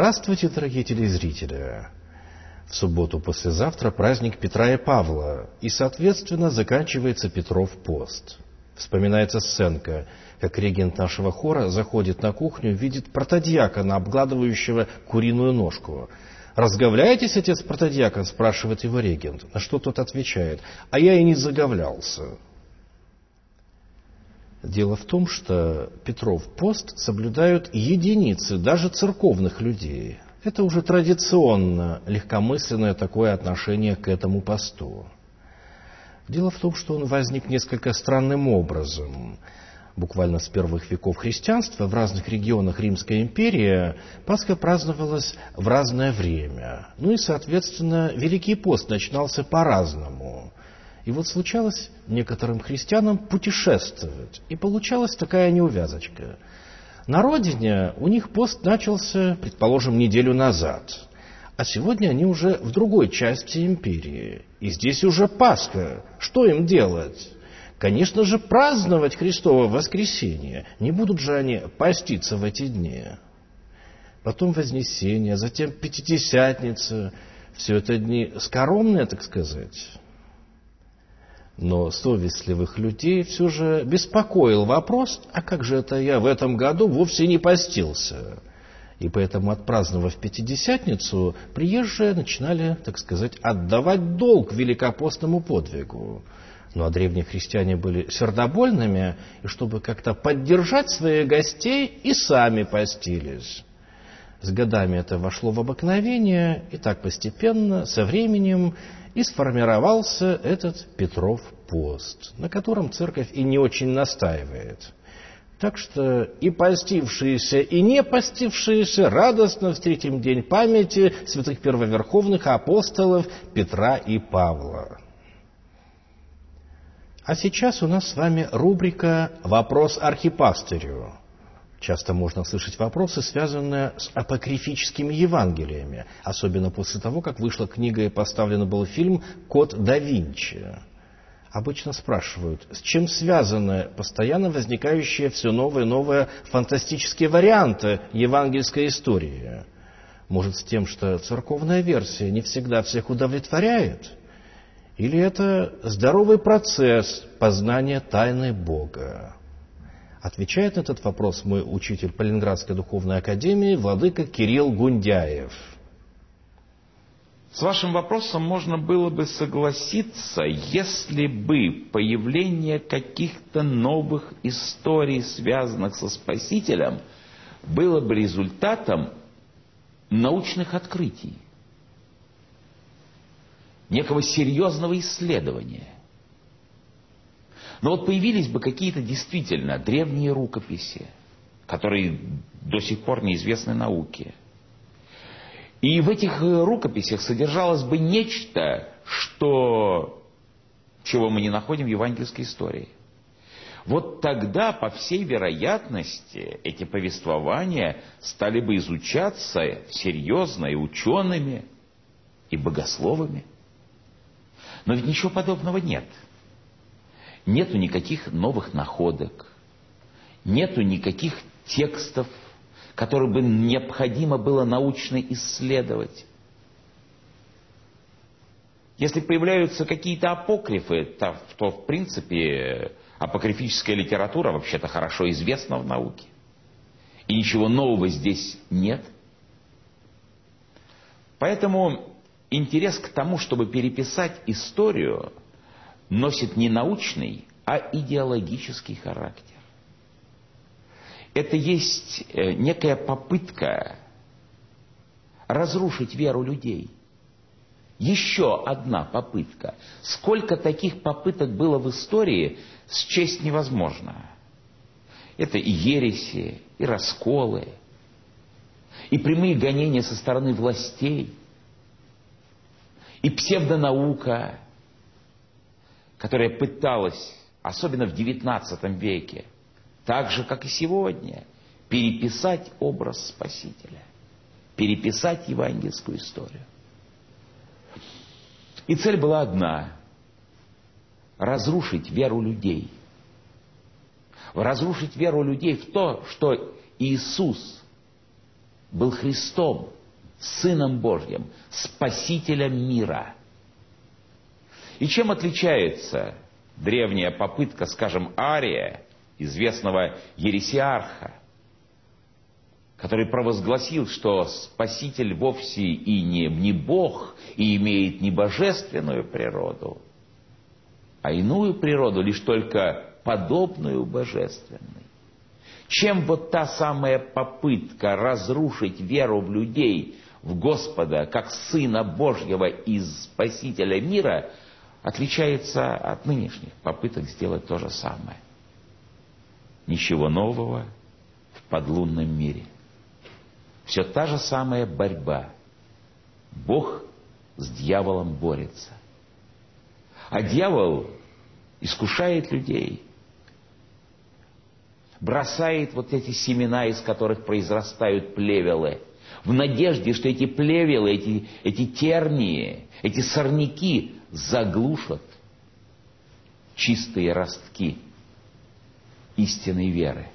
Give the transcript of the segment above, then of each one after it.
Здравствуйте, дорогие телезрители! В субботу послезавтра праздник Петра и Павла, и, соответственно, заканчивается Петров пост. Вспоминается сценка, как регент нашего хора заходит на кухню, видит протодиакона, обгладывающего куриную ножку. «Разговляетесь, отец протодиакон?» — спрашивает его регент. На что тот отвечает: «А я и не заговлялся». Дело в том, что Петров пост соблюдают единицы, даже церковных людей. Это уже традиционно легкомысленное такое отношение к этому посту. Дело в том, что он возник несколько странным образом. Буквально с первых веков христианства в разных регионах Римской империи Пасха праздновалась в разное время. Ну и, соответственно, Великий пост начинался по-разному. И вот случалось некоторым христианам путешествовать. И получалась такая неувязочка. На родине у них пост начался, предположим, неделю назад. А сегодня они уже в другой части империи. И здесь уже Пасха. Что им делать? Конечно же, праздновать Христово воскресенье. Не будут же они поститься в эти дни. Потом Вознесение, затем Пятидесятница. Все это дни скоромные, так сказать. Но совестливых людей все же беспокоил вопрос: а как же это я в этом году вовсе не постился? И поэтому, отпраздновав Пятидесятницу, приезжие начинали, так сказать, отдавать долг великопостному подвигу. Ну а древние христиане были сердобольными, и чтобы как-то поддержать своих гостей, и сами постились. С годами это вошло в обыкновение, и так постепенно, со временем, и сформировался этот Петров пост, на котором церковь и не очень настаивает. Так что и постившиеся, и не постившиеся радостно встретим день памяти святых первоверховных апостолов Петра и Павла. А сейчас у нас с вами рубрика «Вопрос архипастырю». Часто можно слышать вопросы, связанные с апокрифическими Евангелиями, особенно после того, как вышла книга и поставлен был фильм «Код да Винчи». Обычно спрашивают, с чем связаны постоянно возникающие все новые и новые фантастические варианты евангельской истории. Может, с тем, что церковная версия не всегда всех удовлетворяет? Или это здоровый процесс познания тайны Бога? Отвечает на этот вопрос мой учитель по Ленинградской духовной академии, владыка Кирилл Гундяев. С вашим вопросом можно было бы согласиться, если бы появление каких-то новых историй, связанных со Спасителем, было бы результатом научных открытий, некого серьезного исследования. Но вот появились бы какие-то действительно древние рукописи, которые до сих пор неизвестны науке. И в этих рукописях содержалось бы нечто, чего мы не находим в евангельской истории. Вот тогда, по всей вероятности, эти повествования стали бы изучаться серьезно и учеными, и богословами. Но ведь ничего подобного нет. Нету никаких новых находок, нету никаких текстов, которые бы необходимо было научно исследовать. Если появляются какие-то апокрифы, то в принципе, апокрифическая литература вообще-то хорошо известна в науке. И ничего нового здесь нет. Поэтому интерес к тому, чтобы переписать историю, носит не научный, а идеологический характер. Это есть некая попытка разрушить веру людей. Еще одна попытка. Сколько таких попыток было в истории, счесть невозможно. Это и ереси, и расколы, и прямые гонения со стороны властей, и псевдонаука, которая пыталась, особенно в XIX веке, так же, как и сегодня, переписать образ Спасителя, переписать евангельскую историю. И цель была одна – разрушить веру людей. Разрушить веру людей в то, что Иисус был Христом, Сыном Божьим, Спасителем мира. И чем отличается древняя попытка, скажем, Ария, известного ересиарха, который провозгласил, что Спаситель вовсе и не Бог, и имеет не божественную природу, а иную природу, лишь только подобную божественной. Чем вот та самая попытка разрушить веру в людей, в Господа, как Сына Божьего и Спасителя мира, отличается от нынешних попыток сделать то же самое. Ничего нового в подлунном мире. Все та же самая борьба. Бог с дьяволом борется. А дьявол искушает людей, бросает вот эти семена, из которых произрастают плевелы, в надежде, что эти плевелы, эти тернии, эти сорняки заглушат чистые ростки истинной веры.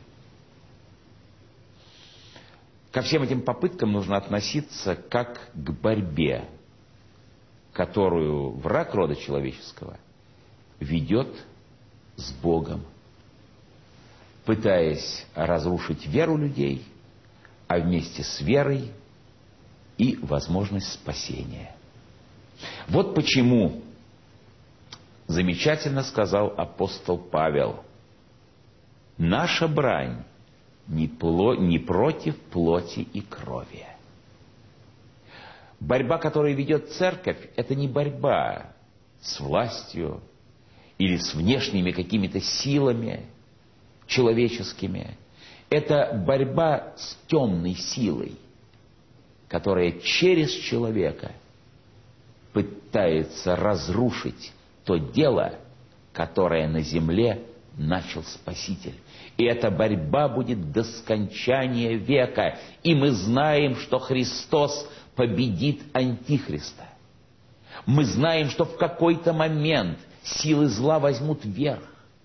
Ко всем этим попыткам нужно относиться как к борьбе, которую враг рода человеческого ведет с Богом, пытаясь разрушить веру людей, а вместе с верой и возможность спасения. Вот почему замечательно сказал апостол Павел: наша брань не против плоти и крови. Борьба, которую ведет церковь, это не борьба с властью или с внешними какими-то силами человеческими. Это борьба с темной силой, которая через человека пытается разрушить то дело, которое на земле начал Спаситель. И эта борьба будет до скончания века. И мы знаем, что Христос победит Антихриста. Мы знаем, что в какой-то момент силы зла возьмут верх.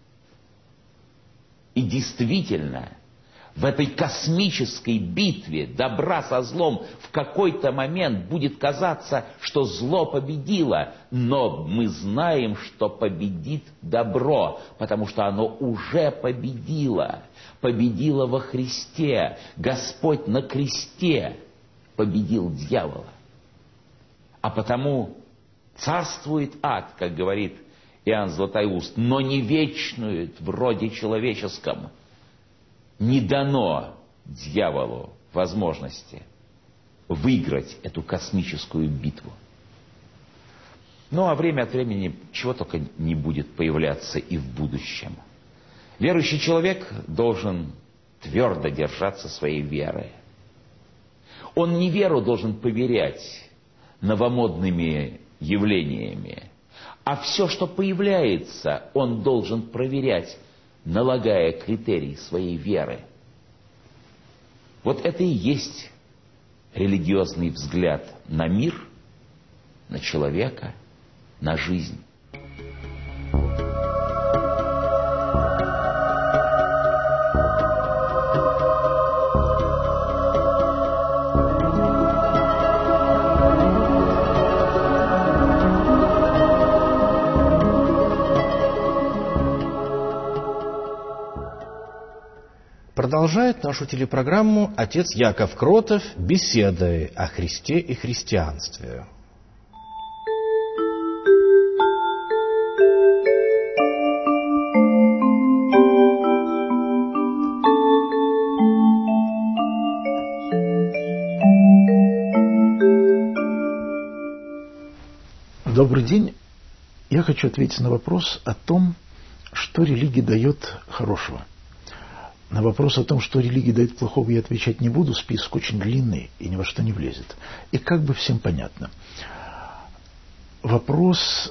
И действительно, в этой космической битве добра со злом в какой-то момент будет казаться, что зло победило, но мы знаем, что победит добро, потому что оно уже победило во Христе. Господь на кресте победил дьявола. А потому царствует ад, как говорит Иоанн Златоуст, но не вечнует в роде человеческом. Не дано дьяволу возможности выиграть эту космическую битву. Ну, а время от времени чего только не будет появляться и в будущем. Верующий человек должен твердо держаться своей веры. Он не веру должен поверять новомодными явлениями, а все, что появляется, он должен проверять, налагая критерии своей веры. Вот это и есть религиозный взгляд на мир, на человека, на жизнь. Продолжает нашу телепрограмму отец Яков Кротов беседой о Христе и христианстве. Добрый день. Я хочу ответить на вопрос о том, что религия дает хорошего. На вопрос о том, что религия дает плохого, я отвечать не буду. Список очень длинный и ни во что не влезет. И как бы всем понятно. Вопрос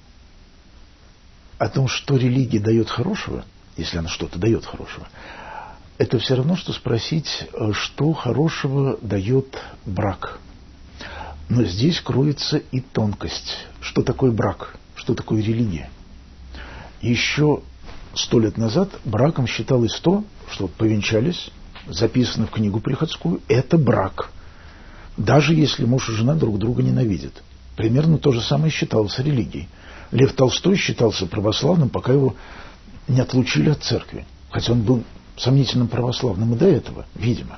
о том, что религия дает хорошего, если она что-то дает хорошего, это все равно, что спросить, что хорошего дает брак. Но здесь кроется и тонкость. Что такое брак? Что такое религия? Еще 100 лет назад браком считалось то, что повенчались, записано в книгу приходскую, это брак. даже если муж и жена друг друга ненавидят. Примерно то же самое считалось религией. Лев Толстой считался православным, пока его не отлучили от церкви. Хотя он был сомнительным православным и до этого, видимо.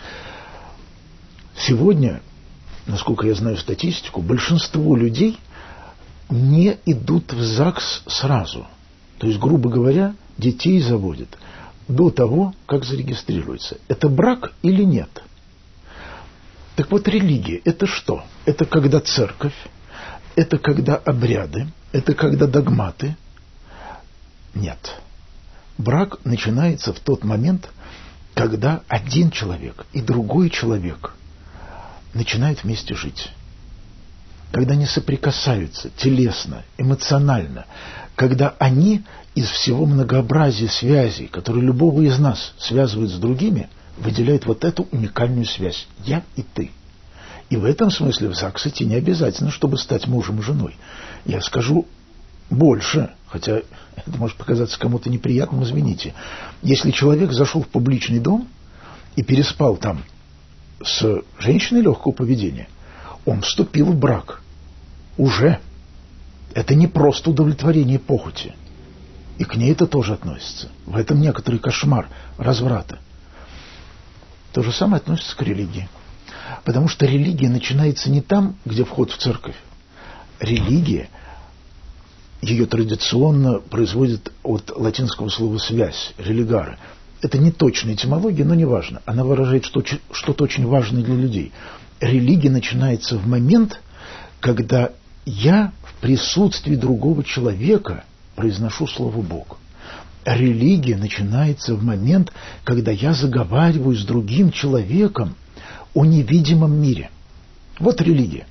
Сегодня, насколько я знаю статистику, большинство людей не идут в ЗАГС сразу. То есть, грубо говоря, детей заводят до того, как зарегистрируется. Это брак или нет? Так вот, религия – это что? Это когда церковь, это когда обряды, это когда догматы? Нет. Брак начинается в тот момент, когда один человек и другой человек начинают вместе жить. Когда они соприкасаются телесно, эмоционально, когда они из всего многообразия связей, которые любого из нас связывают с другими, выделяют вот эту уникальную связь – я и ты. И в этом смысле в ЗАГС идти не обязательно, чтобы стать мужем и женой. Я скажу больше, хотя это может показаться кому-то неприятным, извините. Если человек зашел в публичный дом и переспал там с женщиной легкого поведения, он вступил в брак. Уже. Это не просто удовлетворение похоти. И к ней это тоже относится. В этом некоторый кошмар разврата. То же самое относится к религии. Потому что религия начинается не там, где вход в церковь. Религия, ее традиционно производит от латинского слова «связь», «религare». Это не точная этимология, но не важно. Она выражает что-то очень важное для людей. Религия начинается в момент, когда я в присутствии другого человека произношу слово «Бог». Религия начинается в момент, когда я заговариваю с другим человеком о невидимом мире. Вот религия.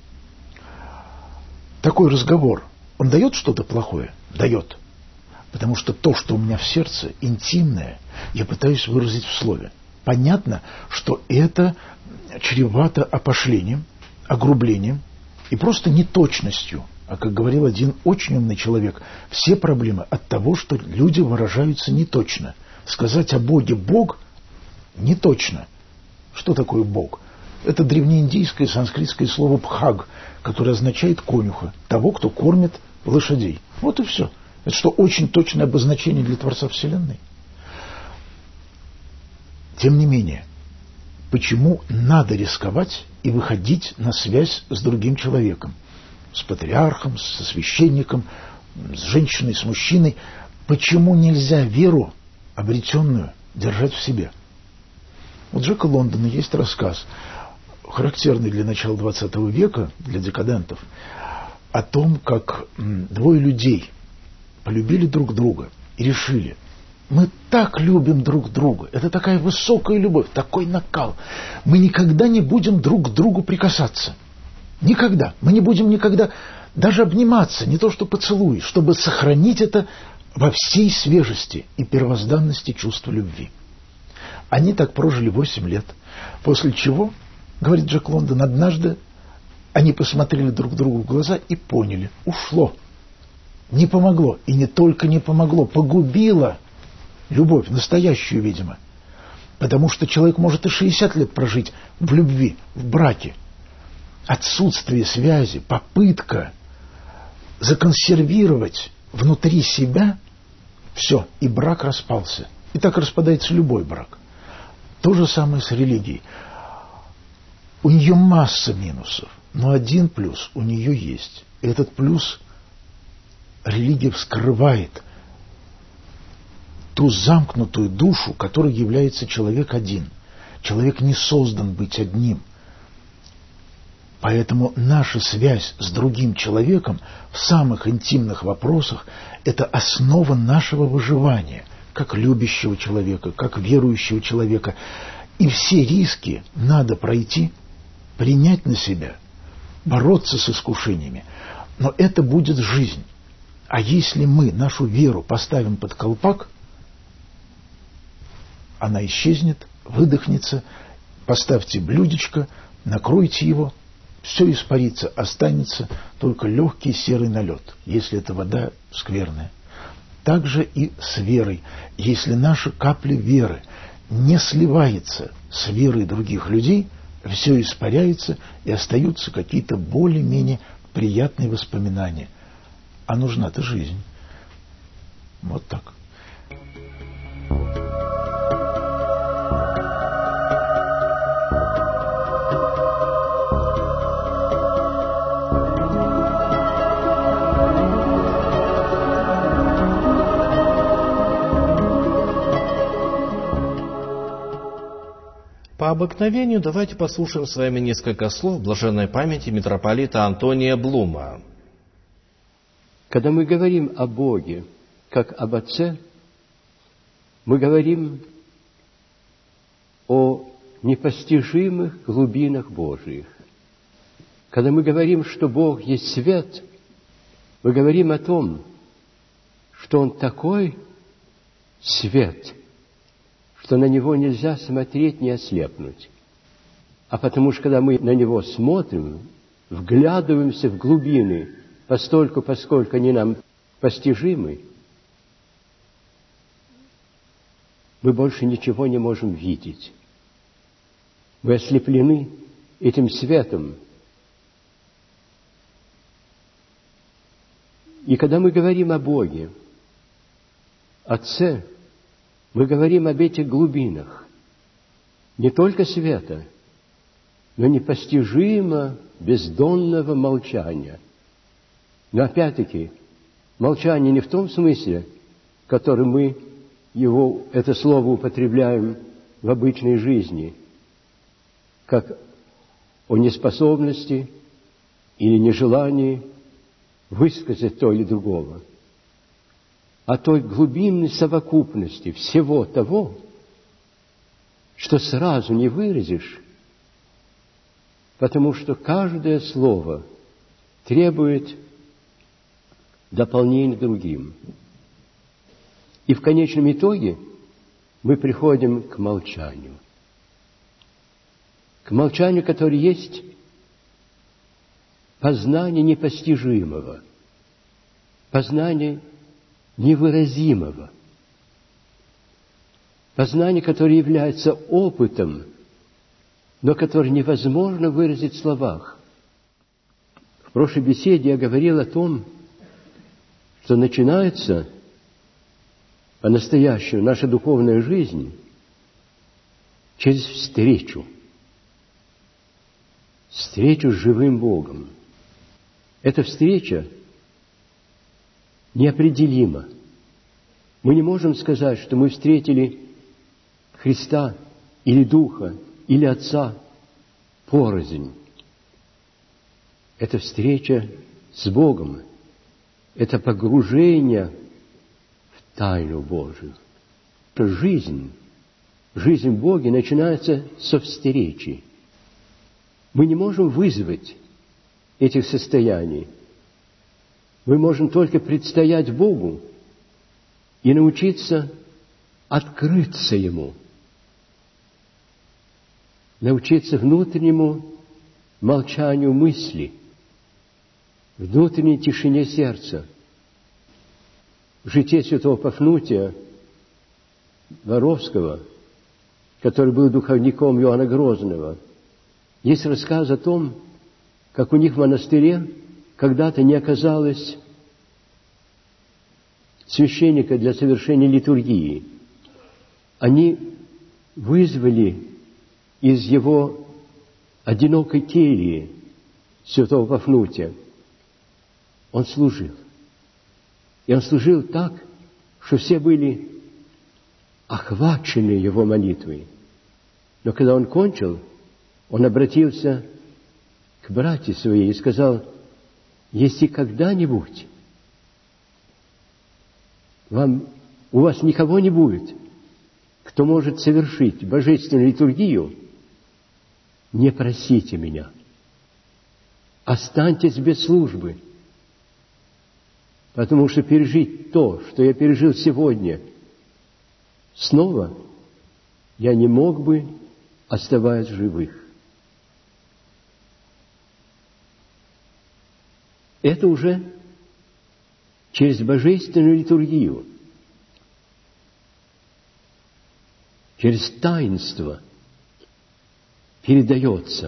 Такой разговор, он дает что-то плохое? Дает. Потому что то, что у меня в сердце, интимное, я пытаюсь выразить в слове. Понятно, что это чревато опошлением, огрублением и просто неточностью. А как говорил один очень умный человек, все проблемы от того, что люди выражаются неточно. Сказать о Боге «Бог» неточно. Что такое Бог? Это древнеиндийское санскритское слово «бхаг», которое означает конюха, того, кто кормит лошадей. Вот и все. Это что, очень точное обозначение для Творца Вселенной? Тем не менее, почему надо рисковать и выходить на связь с другим человеком? С патриархом, со священником, с женщиной, с мужчиной. Почему нельзя веру, обретенную, держать в себе? У Джека Лондона есть рассказ, характерный для начала XX века, для декадентов, о том, как двое людей полюбили друг друга и решили: мы так любим друг друга, это такая высокая любовь, такой накал, мы никогда не будем друг к другу прикасаться. Никогда. Мы не будем никогда даже обниматься, не то что поцелуй, чтобы сохранить это во всей свежести и первозданности чувства любви. Они так прожили 8 лет, после чего, говорит Джек Лондон, однажды они посмотрели друг другу в глаза и поняли: ушло. Не помогло. И не только не помогло, погубило любовь, настоящую, видимо. Потому что человек может и 60 лет прожить в любви, в браке. Отсутствие связи, попытка законсервировать внутри себя, все, и брак распался. И так распадается любой брак. То же самое с религией. У нее масса минусов, но один плюс у нее есть. И этот плюс религия вскрывает ту замкнутую душу, которой является человек один. Человек не создан быть одним. Поэтому наша связь с другим человеком в самых интимных вопросах – это основа нашего выживания, как любящего человека, как верующего человека. И все риски надо пройти, принять на себя, бороться с искушениями. Но это будет жизнь. А если мы нашу веру поставим под колпак, она исчезнет, выдохнется. Поставьте блюдечко, накройте его, все испарится, останется только легкий серый налет, если эта вода скверная. Так же и с верой. Если наша капля веры не сливается с верой других людей, все испаряется, и остаются какие-то более-менее приятные воспоминания. А нужна-то жизнь. Вот так. По обыкновению давайте послушаем с вами несколько слов блаженной памяти митрополита Антония Блума. Когда мы говорим о Боге, как об Отце, мы говорим о непостижимых глубинах Божиих. Когда мы говорим, что Бог есть свет, мы говорим о том, что Он такой свет, что на Него нельзя смотреть, не ослепнуть. А потому что, когда мы на Него смотрим, вглядываемся в глубины, постольку, поскольку они нам постижимы, мы больше ничего не можем видеть. Мы ослеплены этим светом. И когда мы говорим о Боге, Отце, мы говорим об этих глубинах, не только света, но непостижимо бездонного молчания. Но опять-таки, молчание не в том смысле, в котором мы это слово употребляем в обычной жизни, как о неспособности или нежелании высказать то или другого, а той глубинной совокупности всего того, что сразу не выразишь, потому что каждое слово требует дополнения другим. И в конечном итоге мы приходим к молчанию. К молчанию, которое есть познание непостижимого, познание невыразимого, познание, которое является опытом, но которое невозможно выразить в словах. В прошлой беседе я говорил о том, что начинается по-настоящему наша духовная жизнь через встречу с живым Богом. Эта встреча неопределима. Мы не можем сказать, что мы встретили Христа или Духа, или Отца порознь. Это встреча с Богом, это погружение в тайну Божию. Жизнь в Боге начинается со встречи. Мы не можем вызвать этих состояний. Мы можем только предстоять Богу и научиться открыться Ему, научиться внутреннему молчанию мысли, внутренней тишине сердца. В житии святого Пафнутия Воровского, который был духовником Иоанна Грозного, есть рассказ о том, как у них в монастыре когда-то не оказалось священника для совершения литургии. Они вызвали из его одинокой кельи святого Пафнутия. Он служил. И он служил так, что все были охвачены его молитвой. Но когда он кончил, он обратился к братьям своей и сказал: если когда-нибудь у вас никого не будет, кто может совершить божественную литургию, не просите меня. Останьтесь без службы. Потому что пережить то, что я пережил сегодня, снова я не мог бы, оставаясь живых. Это уже через божественную литургию, через таинство передается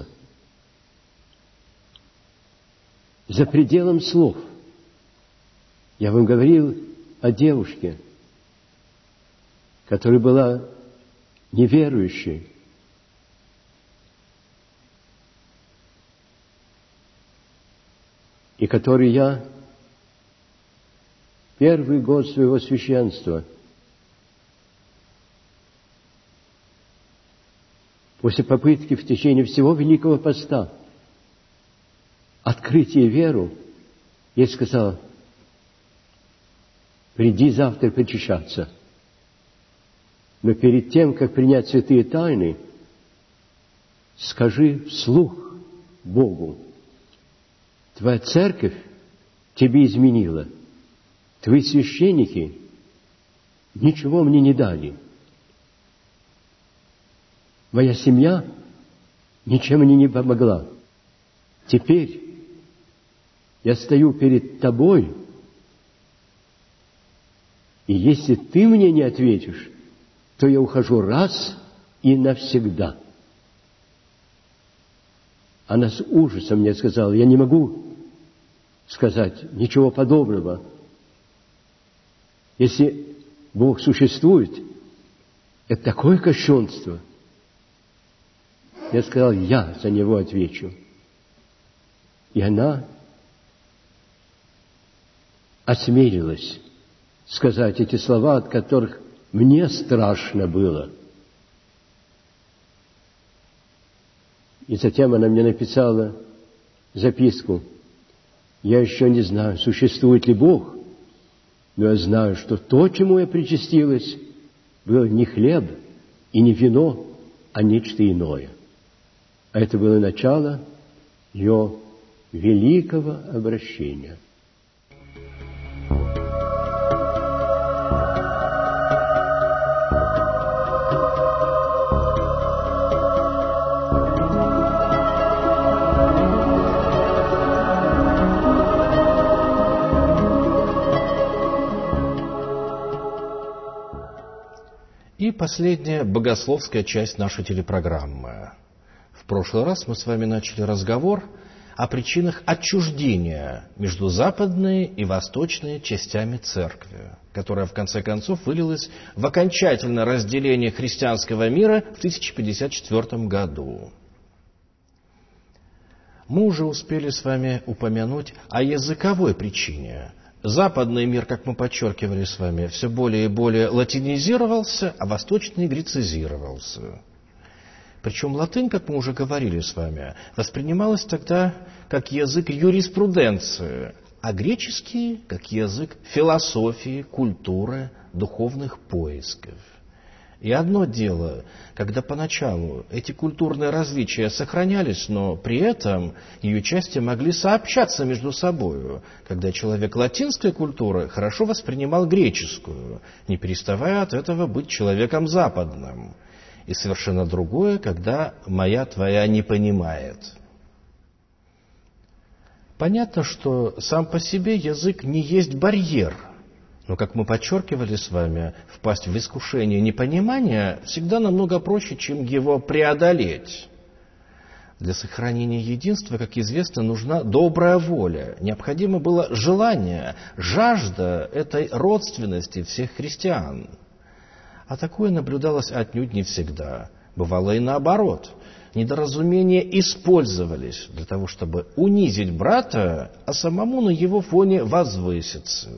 за пределом слов. Я вам говорил о девушке, которая была неверующей, и которой я первый год своего священства после попытки в течение всего Великого Поста открыть ей веру, я сказал: приди завтра причащаться. Но перед тем, как принять святые тайны, скажи вслух Богу: твоя церковь тебе изменила, твои священники ничего мне не дали, моя семья ничем мне не помогла. Теперь я стою перед тобой, и если ты мне не ответишь, то я ухожу раз и навсегда. Она с ужасом мне сказала: я не могу сказать ничего подобного. Если Бог существует, это такое кощунство. Я сказал: я за него отвечу. И она осмелилась сказать эти слова, от которых мне страшно было. И затем она мне написала записку: я еще не знаю, существует ли Бог, но я знаю, что то, чему я причастилась, было не хлеб и не вино, а нечто иное. А это было начало ее великого обращения. И последняя богословская часть нашей телепрограммы. В прошлый раз мы с вами начали разговор о причинах отчуждения между западной и восточной частями церкви, которая в конце концов вылилась в окончательное разделение христианского мира в 1054 году. Мы уже успели с вами упомянуть о языковой причине. Западный мир, как мы подчеркивали с вами, все более и более латинизировался, а восточный грецизировался. Причем латынь, как мы уже говорили с вами, воспринималась тогда как язык юриспруденции, а греческий – как язык философии, культуры, духовных поисков. И одно дело, когда поначалу эти культурные различия сохранялись, но при этом ее части могли сообщаться между собой, когда человек латинской культуры хорошо воспринимал греческую, не переставая от этого быть человеком западным. И совершенно другое, когда моя твоя не понимает. Понятно, что сам по себе язык не есть барьер. Но, как мы подчеркивали с вами, впасть в искушение непонимания всегда намного проще, чем его преодолеть. Для сохранения единства, как известно, нужна добрая воля. Необходимо было желание, жажда этой родственности всех христиан. А такое наблюдалось отнюдь не всегда. Бывало и наоборот. Недоразумения использовались для того, чтобы унизить брата, а самому на его фоне возвыситься.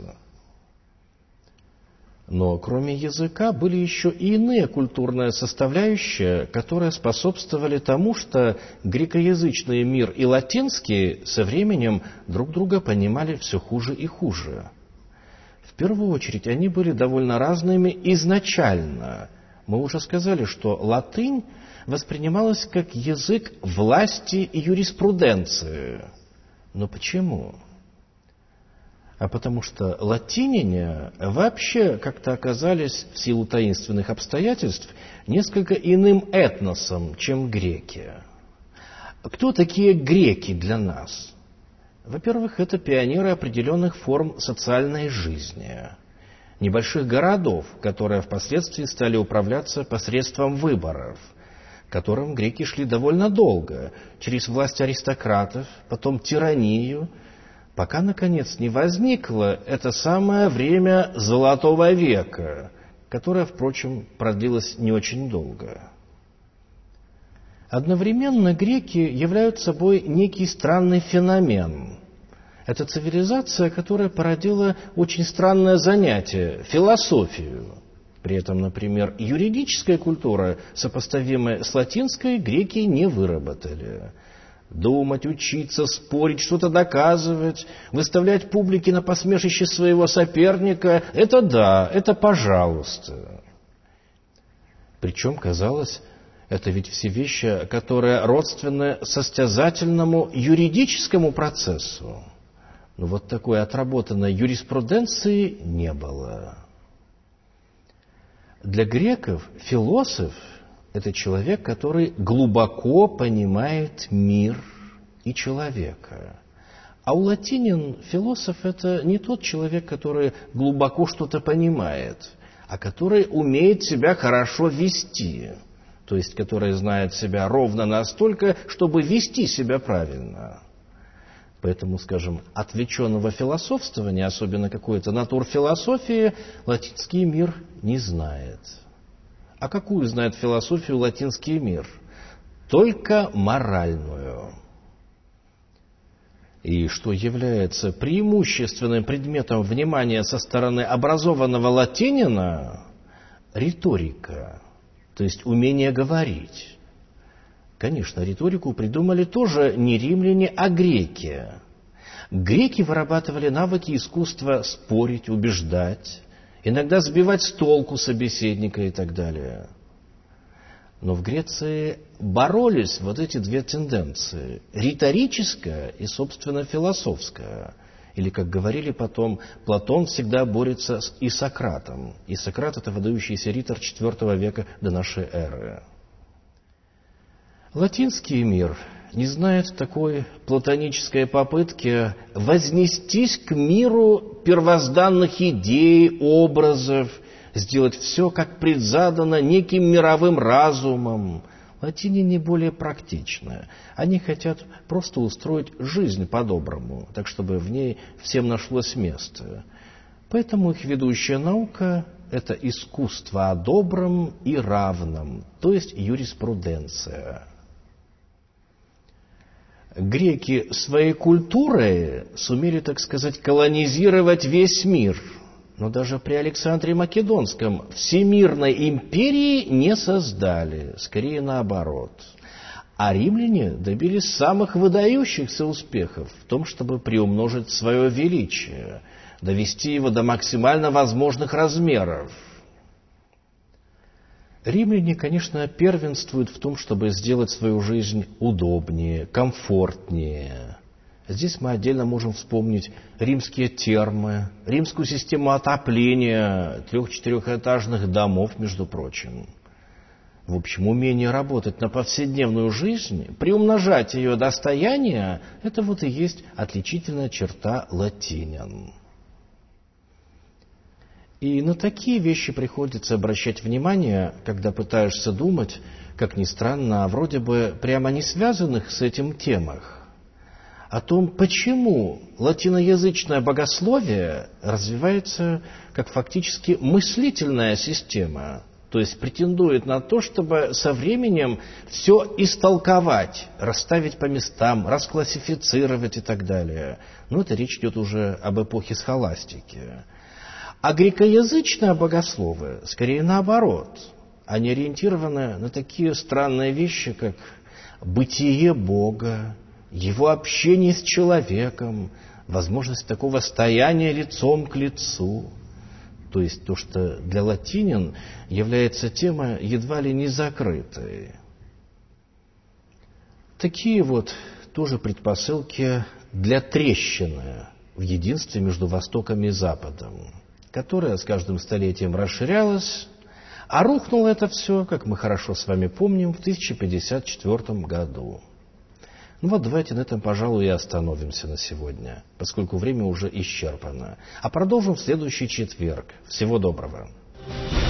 Но кроме языка были еще и иные культурные составляющие, которые способствовали тому, что грекоязычный мир и латинский со временем друг друга понимали все хуже и хуже. В первую очередь они были довольно разными изначально. Мы уже сказали, что латынь воспринималась как язык власти и юриспруденции. Но почему? А потому что латиняне вообще как-то оказались в силу таинственных обстоятельств несколько иным этносом, чем греки. Кто такие греки для нас? Во-первых, это пионеры определенных форм социальной жизни, небольших городов, которые впоследствии стали управляться посредством выборов. к которым греки шли довольно долго, через власть аристократов, потом тиранию, пока, наконец, не возникло это самое время Золотого века, которое, впрочем, продлилось не очень долго. Одновременно греки являются собой некий странный феномен. Это цивилизация, которая породила очень странное занятие – философию. При этом, например, юридическая культура, сопоставимая с латинской, греки не выработали. Думать, учиться, спорить, что-то доказывать, выставлять публике на посмешище своего соперника – это да, это пожалуйста. Причем, казалось, это ведь все вещи, которые родственны состязательному юридическому процессу. Но вот такой отработанной юриспруденции не было. Для греков философ – это человек, который глубоко понимает мир и человека. А у латинин философ – это не тот человек, который глубоко что-то понимает, а который умеет себя хорошо вести, то есть который знает себя ровно настолько, чтобы вести себя правильно. Поэтому, скажем, отвлеченного философствования, особенно какой-то натурфилософии, латинский мир не знает. А какую знает философию латинский мир? Только моральную. И что является преимущественным предметом внимания со стороны образованного латинина? Риторика, то есть умение говорить. Конечно, риторику придумали тоже не римляне, а греки. Греки вырабатывали навыки искусства спорить, убеждать, иногда сбивать с толку собеседника и так далее. Но в Греции боролись вот эти две тенденции – риторическая и, собственно, философская. Или, как говорили потом, Платон всегда борется и с Сократом. И Сократ – это выдающийся ритор IV века до нашей эры. Латинский мир не знает такой платонической попытки вознестись к миру первозданных идей, образов, сделать все, как предзадано неким мировым разумом. Латиняне более практичны. Они хотят просто устроить жизнь по-доброму, так чтобы в ней всем нашлось место. Поэтому их ведущая наука – это искусство о добром и равном, то есть юриспруденция. Греки своей культурой сумели, так сказать, колонизировать весь мир. Но даже при Александре Македонском всемирной империи не создали, скорее наоборот. А римляне добились самых выдающихся успехов в том, чтобы приумножить свое величие, довести его до максимально возможных размеров. Римляне, конечно, первенствуют в том, чтобы сделать свою жизнь удобнее, комфортнее. Здесь мы отдельно можем вспомнить римские термы, римскую систему отопления 3-4-этажных домов, между прочим. В общем, умение работать на повседневную жизнь, приумножать ее достояние, это вот и есть отличительная черта латинян. И на такие вещи приходится обращать внимание, когда пытаешься думать, как ни странно, вроде бы прямо не связанных с этим темах, о том, почему латиноязычное богословие развивается как фактически мыслительная система, то есть претендует на то, чтобы со временем все истолковать, расставить по местам, расклассифицировать и так далее. Но это речь идет уже об эпохе схоластики. А грекоязычные богословы, скорее наоборот, они ориентированы на такие странные вещи, как бытие Бога, его общение с человеком, возможность такого стояния лицом к лицу. То есть то, что для латинин является тема едва ли не закрытой. Такие вот тоже предпосылки для трещины в единстве между Востоком и Западом, которая с каждым столетием расширялась, а рухнуло это все, как мы хорошо с вами помним, в 1054 году. Ну вот давайте на этом, пожалуй, и остановимся на сегодня, поскольку время уже исчерпано. А продолжим в следующий четверг. Всего доброго.